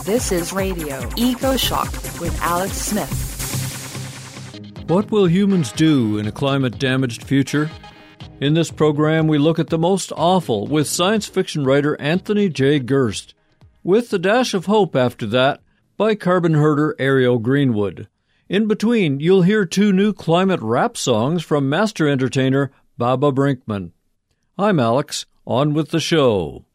This is Radio Eco Shock with Alex Smith. What will humans do in a climate-damaged future? In this program, we look at the most awful with science fiction writer Anthony J. Gerst, with a dash of hope after that by carbon herder Ariel Greenwood. In between, you'll hear 2 new climate rap songs from master entertainer Baba Brinkman. I'm Alex, on with the show.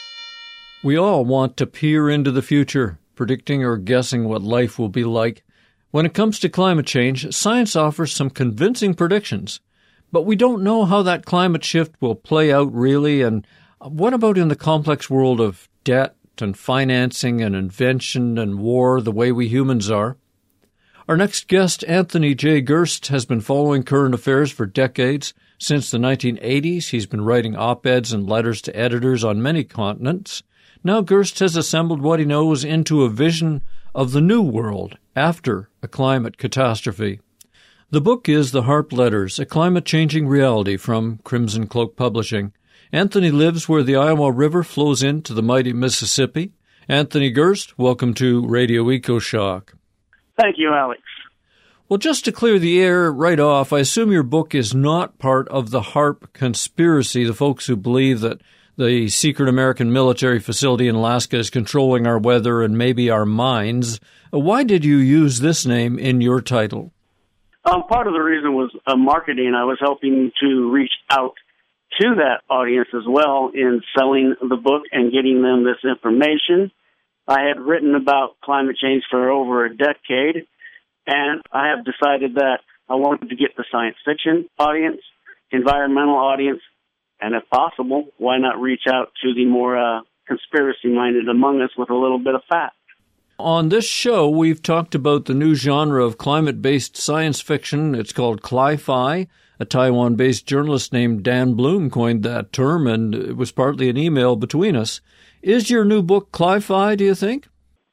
We all want to peer into the future, predicting or guessing what life will be like. When it comes to climate change, science offers some convincing predictions. But we don't know how that climate shift will play out really, and what about in the complex world of debt and financing and invention and war the way we humans are? Our next guest, Anthony J. Gerst, has been following current affairs for decades. Since the 1980s, he's been writing op-eds and letters to editors on many continents. Now Gerst has assembled what he knows into a vision of the new world after a climate catastrophe. The book is The HAARP Letters, a climate-changing reality from Crimson Cloak Publishing. Anthony lives where the Iowa River flows into the mighty Mississippi. Anthony Gerst, welcome to Radio Eco Shock. Thank you, Alex. Well, just to clear the air right off, I assume your book is not part of the HAARP conspiracy, the folks who believe that the secret American military facility in Alaska is controlling our weather and maybe our minds. Why did you use this name in your title? Part of the reason was marketing. I was helping to reach out to that audience as well in selling the book and getting them this information. I had written about climate change for over a decade, and I have decided that I wanted to get the science fiction audience, environmental audience, and if possible, why not reach out to the more conspiracy-minded among us with a little bit of fact. On this show, we've talked about the new genre of climate-based science fiction. It's called Cli-Fi. A Taiwan-based journalist named Dan Bloom coined that term, and it was partly an email between us. Is your new book Cli-Fi, do you think?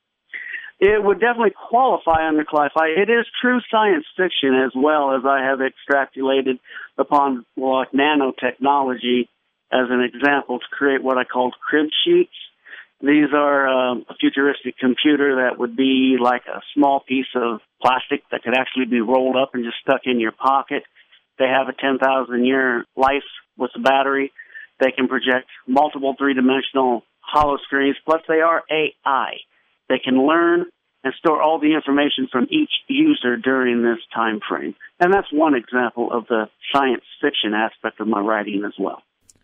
It would definitely qualify under Cli-Fi. It is true science fiction as well, as I have extrapolated upon nanotechnology as an example to create what I called crib sheets. These are a futuristic computer that would be like a small piece of plastic that could actually be rolled up and just stuck in your pocket. They have a 10,000-year life with the battery. They can project multiple three-dimensional hollow screens, plus they are AI. They can learn and store all the information from each user during this time frame. And that's one example of the science fiction aspect of my writing as well.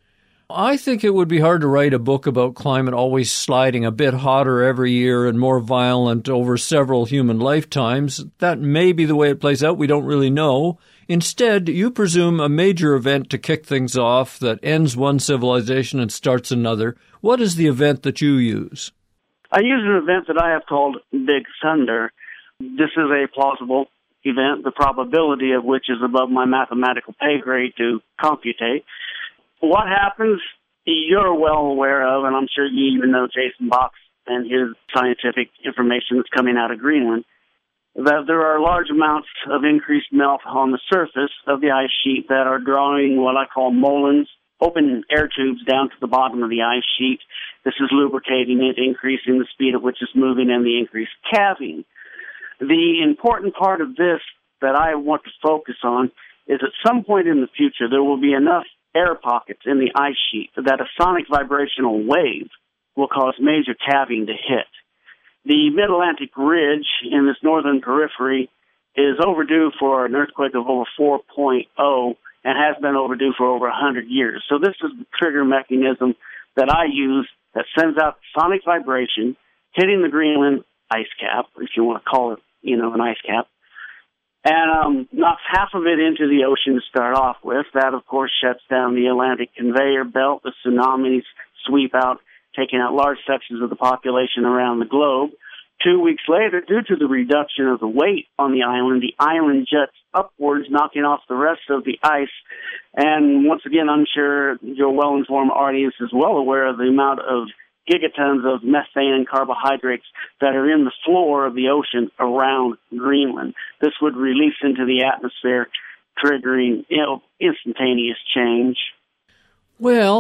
I think it would be hard to write a book about climate always sliding a bit hotter every year and more violent over several human lifetimes. That may be the way it plays out. We don't really know. Instead, you presume a major event to kick things off that ends one civilization and starts another. What is the event that you use? I use an event that I have called Big Thunder. This is a plausible event, the probability of which is above my mathematical pay grade to computate. What happens, you're well aware of, and I'm sure you even know Jason Box and his scientific information that's coming out of Greenland, that there are large amounts of increased melt on the surface of the ice sheet that are drawing what I call molens, open air tubes down to the bottom of the ice sheet. This is lubricating it, increasing the speed at which it's moving, and the increased calving. The important part of this that I want to focus on is at some point in the future there will be enough air pockets in the ice sheet that a sonic vibrational wave will cause major calving to hit. The Mid-Atlantic Ridge in this northern periphery is overdue for an earthquake of over 4.0 and has been overdue for over 100 years. So this is the trigger mechanism that I use that sends out sonic vibration, hitting the Greenland ice cap, if you want to call it, an ice cap, and knocks half of it into the ocean to start off with. That, of course, shuts down the Atlantic conveyor belt. The tsunamis sweep out, taking out large sections of the population around the globe. 2 weeks later, due to the reduction of the weight on the island jets upwards, knocking off the rest of the ice. And once again, I'm sure your well-informed audience is well aware of the amount of gigatons of methane and carbohydrates that are in the floor of the ocean around Greenland. This would release into the atmosphere, triggering instantaneous change. Well,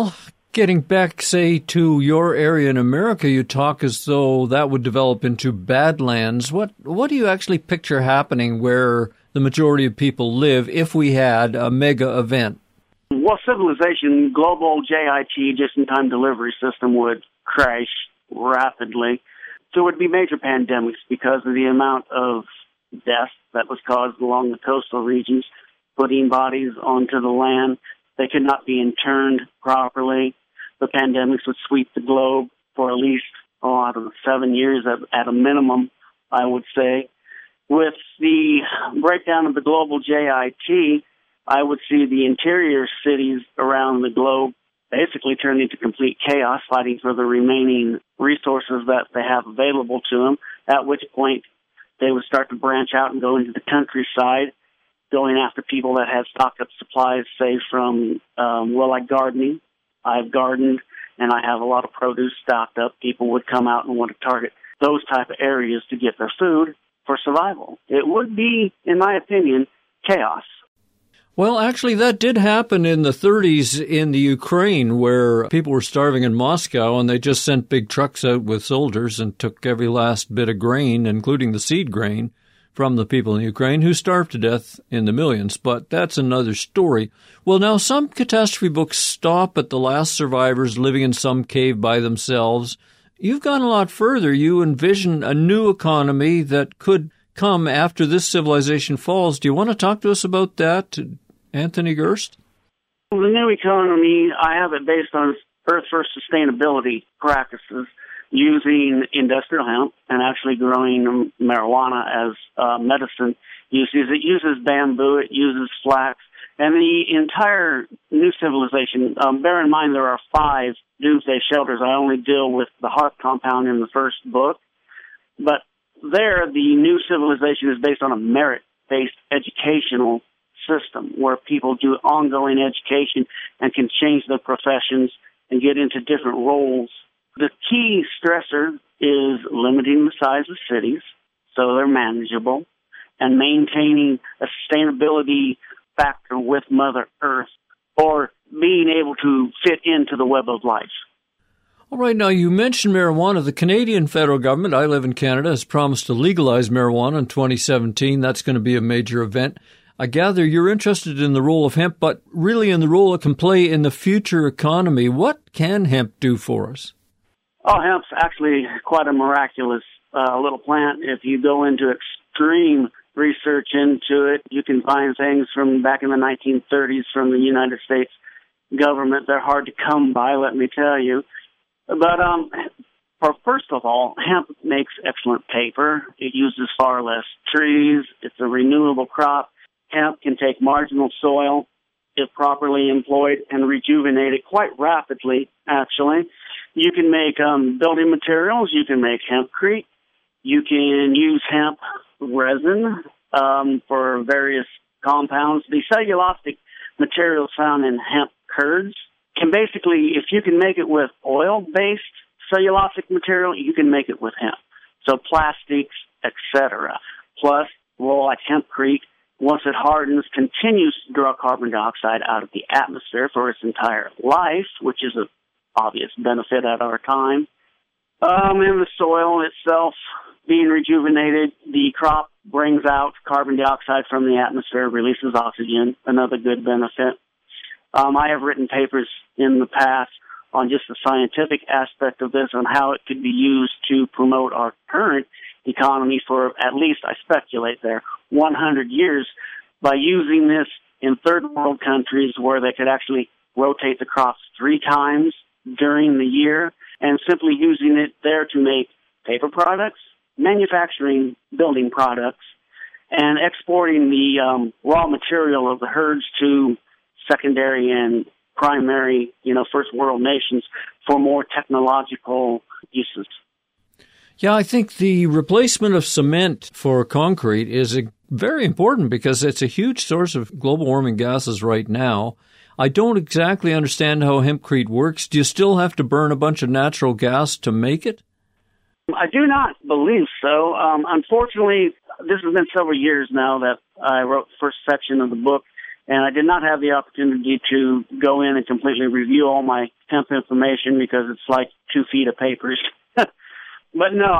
Getting back, say, to your area in America, you talk as though that would develop into badlands. What do you actually picture happening where the majority of people live if we had a mega event? Well, civilization, global JIT, just-in-time delivery system, would crash rapidly. There would be major pandemics because of the amount of death that was caused along the coastal regions, putting bodies onto the land. They could not be interned properly. The pandemics would sweep the globe for at least, out of 7 years at a minimum, I would say. With the breakdown of the global JIT, I would see the interior cities around the globe basically turn into complete chaos, fighting for the remaining resources that they have available to them, at which point they would start to branch out and go into the countryside, going after people that had stocked up supplies, say, from, like gardening. I've gardened, and I have a lot of produce stocked up. People would come out and want to target those type of areas to get their food for survival. It would be, in my opinion, chaos. Well, actually, that did happen in the 30s in the Ukraine, where people were starving in Moscow, and they just sent big trucks out with soldiers and took every last bit of grain, including the seed grain, from the people in Ukraine who starved to death in the millions. But that's another story. Well, now some catastrophe books stop at the last survivors living in some cave by themselves. You've gone a lot further. You envision a new economy that could come after this civilization falls. Do you want to talk to us about that, Anthony Gerst? The new economy, I have it based on Earth-first sustainability practices, using industrial hemp and actually growing marijuana as medicine uses. It uses bamboo, it uses flax, and the entire new civilization, bear in mind there are 5 doomsday shelters. I only deal with the hearth compound in the first book, but there the new civilization is based on a merit-based educational system where people do ongoing education and can change their professions and get into different roles. The key stressor is limiting the size of cities so they're manageable and maintaining a sustainability factor with Mother Earth, or being able to fit into the web of life. All right, now you mentioned marijuana. The Canadian federal government, I live in Canada, has promised to legalize marijuana in 2017. That's going to be a major event. I gather you're interested in the role of hemp, but really in the role it can play in the future economy. What can hemp do for us? Oh, hemp's actually quite a miraculous little plant. If you go into extreme research into it, you can find things from back in the 1930s from the United States government. They're hard to come by, let me tell you. But first of all, hemp makes excellent paper. It uses far less trees. It's a renewable crop. Hemp can take marginal soil, if properly employed, and rejuvenate it quite rapidly, actually. You can make building materials. You can make hempcrete. You can use hemp resin for various compounds. The cellulosic materials found in hemp curds can basically, if you can make it with oil-based cellulosic material, you can make it with hemp. So plastics, etc. Plus, like hempcrete, once it hardens, continues to draw carbon dioxide out of the atmosphere for its entire life, which is an obvious benefit at our time. And the soil itself being rejuvenated, the crop brings out carbon dioxide from the atmosphere, releases oxygen, another good benefit. I have written papers in the past on just the scientific aspect of this, on how it could be used to promote our current economy for at least, I speculate there, 100 years, by using this in third world countries where they could actually rotate the crops 3 times during the year, and simply using it there to make paper products, manufacturing building products, and exporting the raw material of the herds to secondary and primary, first world nations for more technological uses. Yeah, I think the replacement of cement for concrete is very important because it's a huge source of global warming gases right now. I don't exactly understand how hempcrete works. Do you still have to burn a bunch of natural gas to make it? I do not believe so. Unfortunately, this has been several years now that I wrote the first section of the book, And I did not have the opportunity to go in and completely review all my hemp information because it's like 2 feet of papers. But no,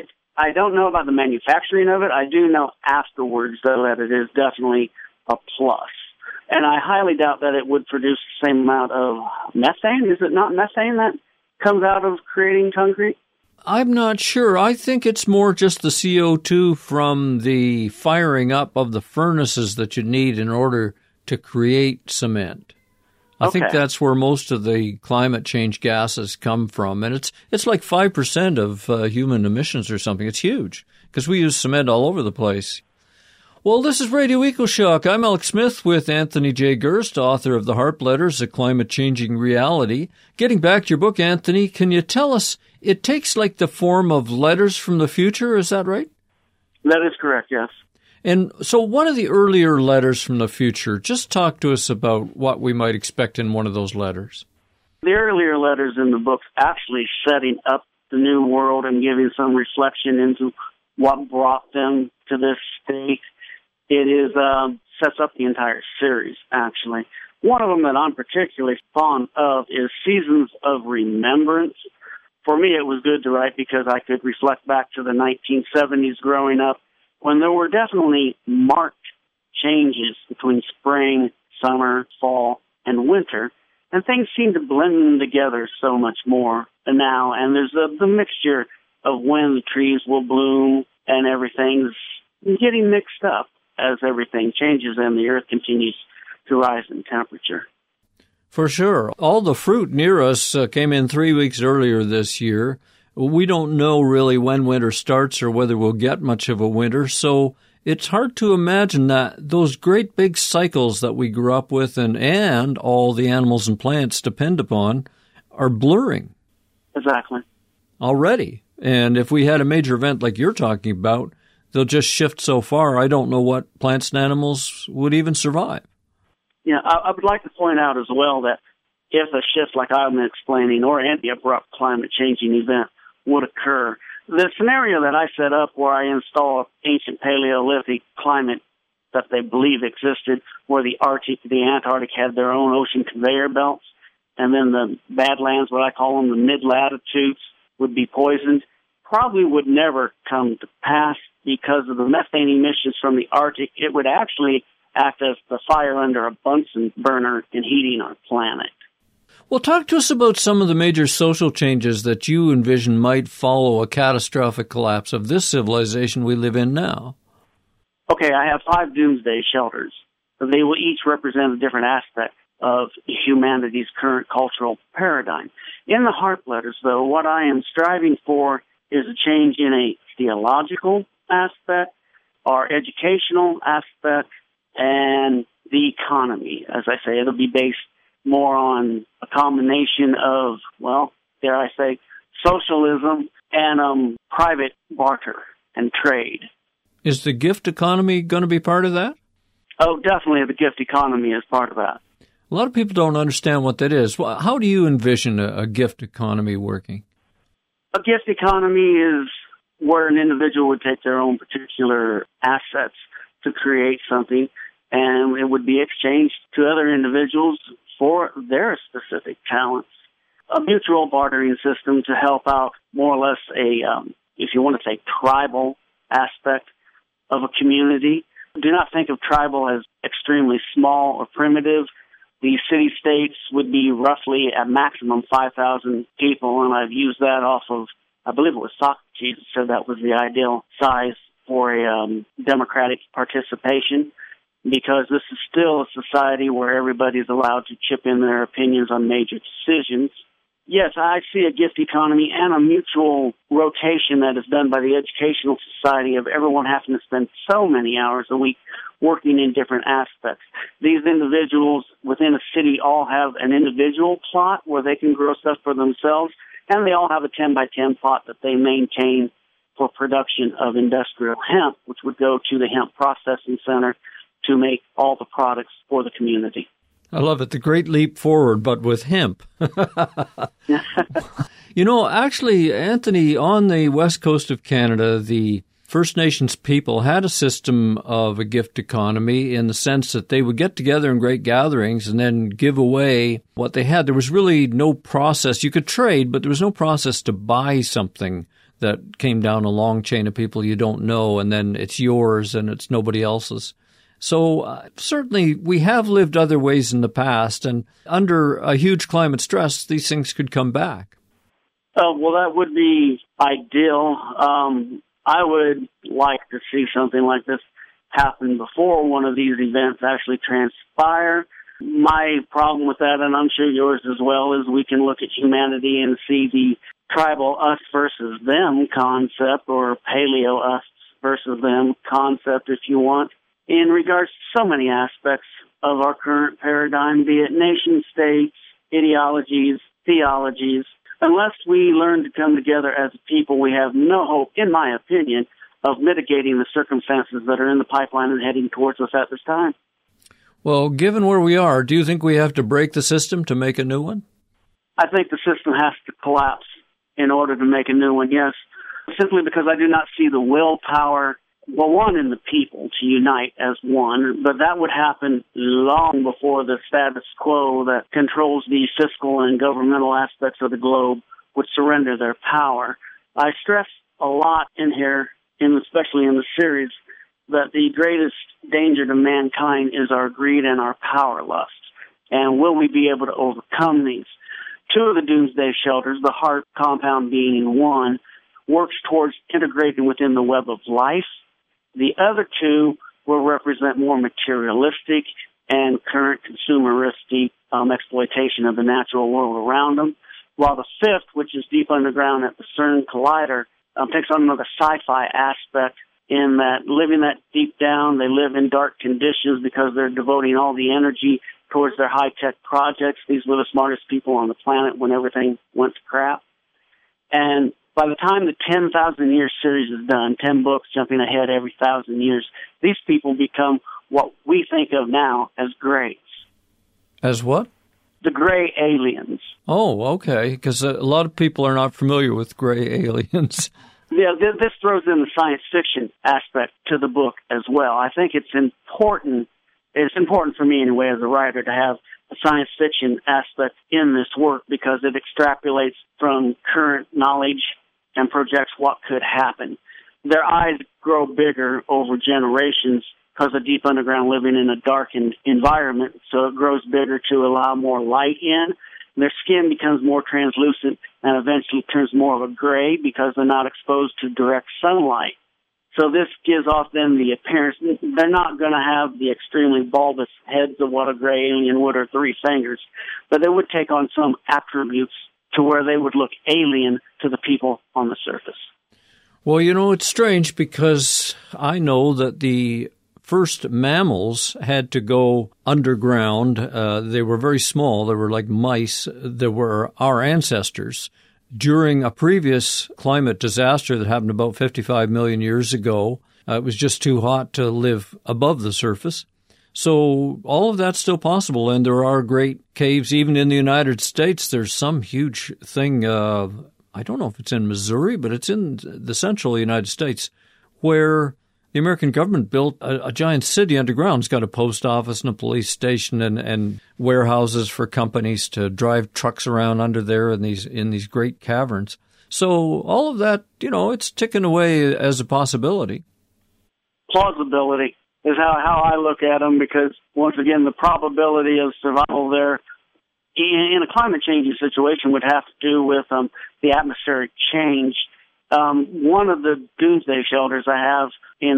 I don't know about the manufacturing of it. I do know afterwards, though, that it is definitely a plus. And I highly doubt that it would produce the same amount of methane. Is it not methane that comes out of creating concrete? I'm not sure. I think it's more just the CO2 from the firing up of the furnaces that you need in order to create cement. I think that's where most of the climate change gases come from. And it's like 5% of human emissions or something. It's huge because we use cement all over the place. Well, this is Radio EcoShock. I'm Alex Smith with Anthony J. Gerst, author of The HARP Letters, A Climate Changing Reality. Getting back to your book, Anthony, can you tell us, it takes like the form of letters from the future, is that right? That is correct, yes. And so one of the earlier letters from the future, just talk to us about what we might expect in one of those letters. The earlier letters in the book actually setting up the new world and giving some reflection into what brought them to this state. It is sets up the entire series, actually. One of them that I'm particularly fond of is Seasons of Remembrance. For me, it was good to write because I could reflect back to the 1970s growing up, when there were definitely marked changes between spring, summer, fall, and winter, and things seem to blend together so much more now. And there's the mixture of when the trees will bloom and everything's getting mixed up as everything changes and the earth continues to rise in temperature. For sure. All the fruit near us came in 3 weeks earlier this year. We don't know really when winter starts or whether we'll get much of a winter, so it's hard to imagine that those great big cycles that we grew up with and all the animals and plants depend upon are blurring. Exactly. Already. And if we had a major event like you're talking about, they'll just shift so far, I don't know what plants and animals would even survive. Yeah, I would like to point out as well that if a shift like I'm explaining or any abrupt climate changing event would occur, the scenario that I set up where I install ancient Paleolithic climate that they believe existed, where the Arctic, the Antarctic had their own ocean conveyor belts, and then the Badlands, what I call them, the mid-latitudes, would be poisoned, probably would never come to pass because of the methane emissions from the Arctic. It would actually act as the fire under a Bunsen burner in heating our planet. Well, talk to us about some of the major social changes that you envision might follow a catastrophic collapse of this civilization we live in now. Okay, I have 5 doomsday shelters. They will each represent a different aspect of humanity's current cultural paradigm. In the HARP Letters, though, what I am striving for is a change in a theological aspect, our educational aspect, and the economy. As I say, it'll be based more on a combination of, well, dare I say, socialism and private barter and trade. Is the gift economy going to be part of that? Oh, definitely the gift economy is part of that. A lot of people don't understand what that is. How do you envision a gift economy working? A gift economy is where an individual would take their own particular assets to create something, and it would be exchanged to other individuals for their specific talents. A mutual bartering system to help out more or less if you want to say, tribal aspect of a community. Do not think of tribal as extremely small or primitive. The city-states would be roughly at maximum 5,000 people, and I've used that off of, I believe it was Socrates that said that was the ideal size for a democratic participation, because this is still a society where everybody's allowed to chip in their opinions on major decisions. Yes, I see a gift economy and a mutual rotation that is done by the Educational Society of everyone having to spend so many hours a week working in different aspects. These individuals within a city all have an individual plot where they can grow stuff for themselves, and they all have a 10 by 10 plot that they maintain for production of industrial hemp, which would go to the hemp processing center to make all the products for the community. I love it. The great leap forward, but with hemp. You know, actually, Anthony, on the west coast of Canada, the First Nations people had a system of a gift economy in the sense that they would get together in great gatherings and then give away what they had. There was really no process. You could trade, but there was no process to buy something that came down a long chain of people you don't know, and then it's yours and it's nobody else's. So certainly we have lived other ways in the past, and under a huge climate stress, these things could come back. Well, that would be ideal. I would like to see something like this happen before one of these events actually transpire. My problem with that, and I'm sure yours as well, is we can look at humanity and see the tribal us versus them concept, or paleo us versus them concept, if you want, in regards to so many aspects of our current paradigm, be it nation states, ideologies, theologies. Unless we learn to come together as a people, we have no hope, in my opinion, of mitigating the circumstances that are in the pipeline and heading towards us at this time. Well, given where we are, do you think we have to break the system to make a new one? I think the system has to collapse in order to make a new one, yes, simply because I do not see the willpower, well, one, in the people to unite as one, but that would happen long before the status quo that controls the fiscal and governmental aspects of the globe would surrender their power. I stress a lot in here, especially in the series, that the greatest danger to mankind is our greed and our power lust. And will we be able to overcome these? Two of the doomsday shelters, the heart compound being one, works towards integrating within the web of life. The other two will represent more materialistic and current consumeristic exploitation of the natural world around them, while the fifth, which is deep underground at the CERN Collider, takes on another sci-fi aspect in that living that deep down, they live in dark conditions because they're devoting all the energy towards their high-tech projects. These were the smartest people on the planet when everything went to crap. And by the time the 10,000-year series is done, 10 books jumping ahead every 1,000 years, these people become what we think of now as greys. As what? The gray aliens. Oh, okay, because a lot of people are not familiar with gray aliens. Yeah, this throws in the science fiction aspect to the book as well. I think it's important for me anyway as a writer to have a science fiction aspect in this work because it extrapolates from current knowledge and projects what could happen. Their eyes grow bigger over generations because of deep underground living in a darkened environment, so it grows bigger to allow more light in. Their skin becomes more translucent and eventually turns more of a gray because they're not exposed to direct sunlight. So this gives off them the appearance. They're not going to have the extremely bulbous heads of what a gray alien would or three fingers, but they would take on some attributes to where they would look alien to the people on the surface. Well, you know, it's strange because I know that the first mammals had to go underground. They were very small. They were like mice. They were our ancestors. During a previous climate disaster that happened about 55 million years ago, it was just too hot to live above the surface. So all of that's still possible, and there are great caves. Even in the United States, there's some huge thing, I don't know if it's in Missouri, but it's in the central United States, where the American government built a giant city underground. It's got a post office and a police station and warehouses for companies to drive trucks around under there in these great caverns. So all of that, you know, it's ticking away as a possibility. Plausibility is how I look at them because, once again, the probability of survival there in a climate changing situation would have to do with the atmospheric change. One of the doomsday shelters I have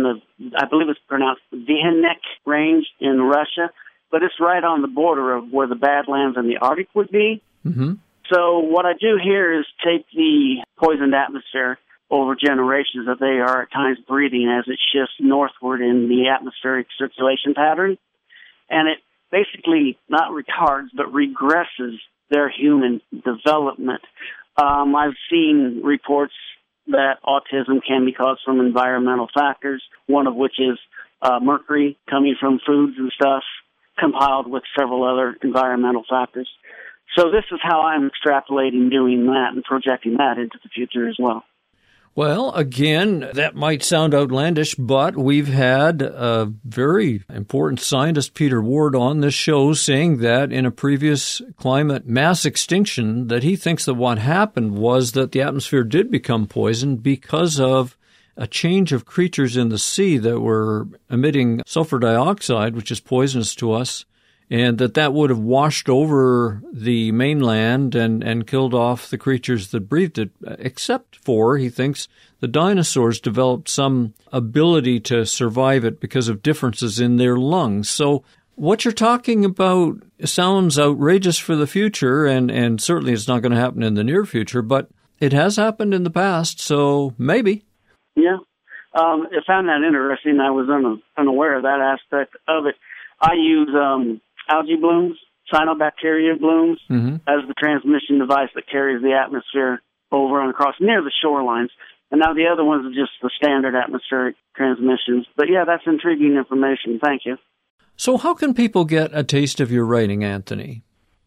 I believe it's pronounced Vihenek range in Russia, but it's right on the border of where the Badlands and the Arctic would be. Mm-hmm. So what I do here is take the poisoned atmosphere over generations that they are at times breathing as it shifts northward in the atmospheric circulation pattern, and it basically not retards but regresses their human development. I've seen reports that autism can be caused from environmental factors, one of which is mercury coming from foods and stuff, compiled with several other environmental factors. So this is how I'm extrapolating doing that and projecting that into the future as well. Well, again, that might sound outlandish, but we've had a very important scientist, Peter Ward, on this show saying that in a previous climate mass extinction, that he thinks that what happened was that the atmosphere did become poisoned because of a change of creatures in the sea that were emitting sulfur dioxide, which is poisonous to us, and that would have washed over the mainland and killed off the creatures that breathed it, except for, he thinks, the dinosaurs developed some ability to survive it because of differences in their lungs. So what you're talking about sounds outrageous for the future, and certainly it's not going to happen in the near future, but it has happened in the past, so maybe. Yeah. I found that interesting. I was unaware of that aspect of it. I use algae blooms, cyanobacteria blooms, as the transmission device that carries the atmosphere over and across near the shorelines. And now the other ones are just the standard atmospheric transmissions. But yeah, that's intriguing information. Thank you. So how can people get a taste of your writing, Anthony?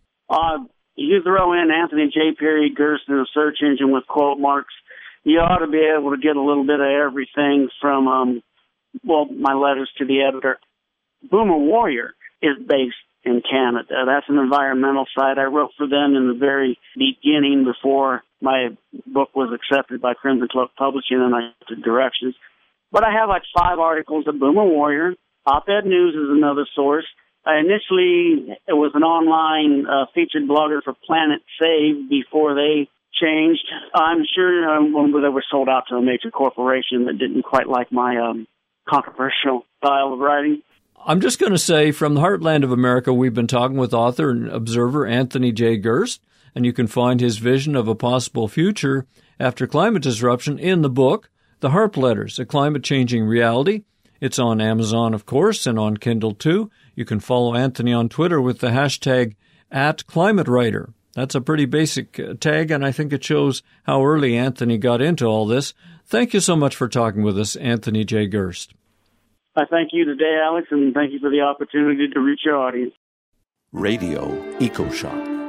You throw in Anthony J. Perry Gerst in a search engine with quote marks. You ought to be able to get a little bit of everything from, my letters to the editor. Boomer Warrior is based in Canada. That's an environmental site. I wrote for them in the very beginning before my book was accepted by Crimson Cloak Publishing and I took directions. But I have like 5 articles at Boomer Warrior. Op-Ed News is another source. Initially, it was an online featured blogger for Planet Save before they changed. I'm sure they were sold out to a major corporation that didn't quite like my controversial style of writing. I'm just going to say, from the heartland of America, we've been talking with author and observer Anthony J. Gerst, and you can find his vision of a possible future after climate disruption in the book, The HAARP Letters, A Climate-Changing Reality. It's on Amazon, of course, and on Kindle, too. You can follow Anthony on Twitter with the hashtag @ClimateWriter. That's a pretty basic tag, and I think it shows how early Anthony got into all this. Thank you so much for talking with us, Anthony J. Gerst. I thank you today, Alex, and thank you for the opportunity to reach your audience. Radio EcoShock.